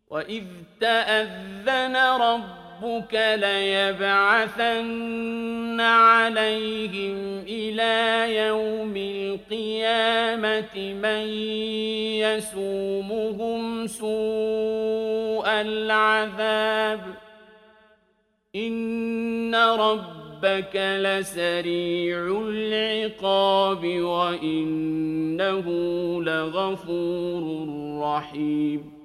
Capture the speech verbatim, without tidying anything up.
وَإِذْ تَأَذَّنَ رَبُّكَ لَيَبْعَثَنَّ عَلَيْهِمْ إِلَىٰ يَوْمِ الْقِيَامَةِ مَن يَسُومُهُمْ سُوءَ الْعَذَابِ ۗ إِنَّ رَبَّكَ لَسَرِيعُ الْعِقَابِ وَإِنَّهُ لَغَفُورٌ رَّحِيمٌ